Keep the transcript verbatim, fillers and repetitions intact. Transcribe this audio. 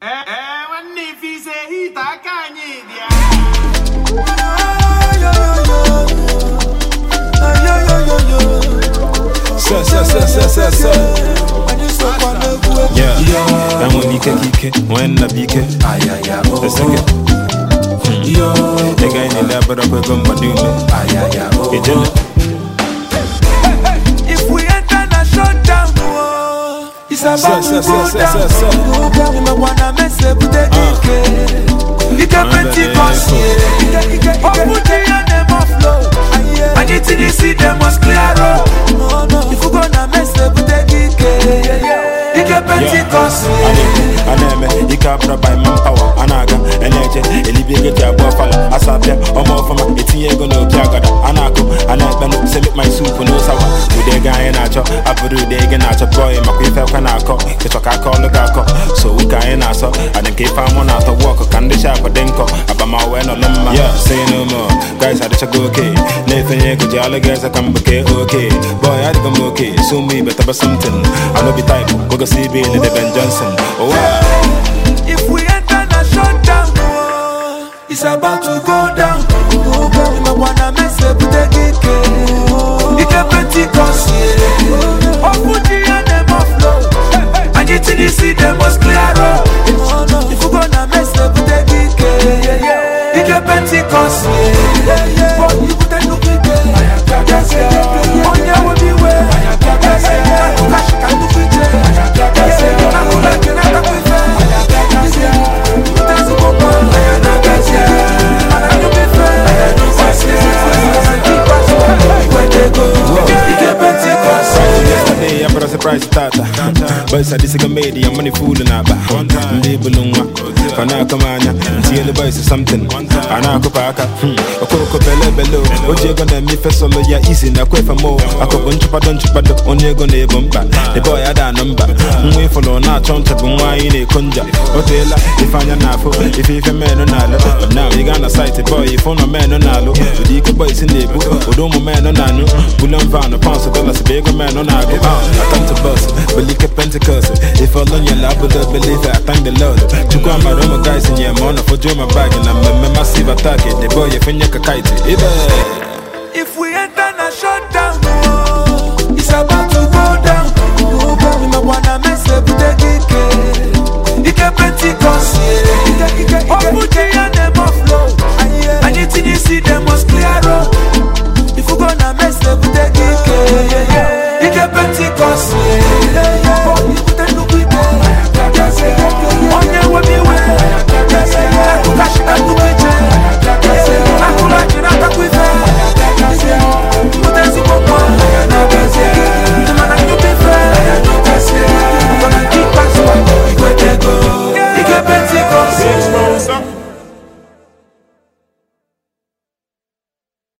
Eh, eh, when if he say he ta kanye dia. Yo yo yo yo yo yo. So so so so so so. Yeah, I'm when Ike Kike, when the B K. Ay ay ay. Let's take it. Yo. The guy in the lab, but I'm going to do it. Ay ay ay. It's in If we enter the shutdown, it's about to go down. We don't wanna mess up with the Ike. Ike Pentecost. Ike put the name of flow. And you till you see them must clear up. If we gonna mess up with the Ike, Ike Pentecost. Aneme, Ika by manpower, Anaga, Energy, Elibia Buffalo, Asapia, or more from a Etiago no Piagada, Anako, Anaban, send my soup no sour. With the guy in a chop, I put the egg in a chop boy, Maquifa Canako, the Choca call the Gako, so we can answer, and then keep on out of work, can the shop, Denko, Abama, when or Lima. Yeah, say no more, guys, I just go okay. Nathan Yako, Jala guys, I come okay, okay. Boy, I come okay, so me, but about something. I know be type, we're gonna see Bill and Ben Johnson. Oh, wow. If we enter the shutdown, it's about to go down. We don't wanna mess up with the Ike. Ike Pentecost. Oh, put the name of flow. And you till you see them must clear up. If we gonna mess up with the Ike, Ike Pentecost. Oh, you put the look Ike. Oh, yeah, we'll be well. Cash can do it. I'm gonna get up with it. Yesterday, I brought a surprise tata. But it's a disagreement, I'm money fooling about. Mbibulunga, Panakamania, until the boys is something. Anakopaka, a cocoa bello bello. What you're gonna me for solo, ya easy, na quefa more. I could bunch of a bunch of but only gonna bump. The boy had a number. We follow not on top of wine in a conja. Hotel, if I'm an apple, if you're a man on Nalo. But now you're gonna sight a boy, if on a man on Nalo. The deacon boys in the book, Odomo man on Nano. Bullen van a pound of dollars, a big man on Nago. I come to bus, but like a Pentecost. If all on your lap, but I believe I thank the Lord. To go my Roma guys in your money for Joma bag, and I'm a massive attack. The boy, if you're a kite, if we enter the shutdown, it's about to go down. We don't wanna mess up with the Ike. Ike Pentecost. Oh, put the name of flow. And you till you see them must clear up. If we gonna mess up with the Ike, Ike Pentecost. Oh, you put the look with it. On your way, we will. Cash can do it. I'm gonna get up with it. Put the super one. The man I know be fair. I'm gonna keep passing. Ike Pentecost.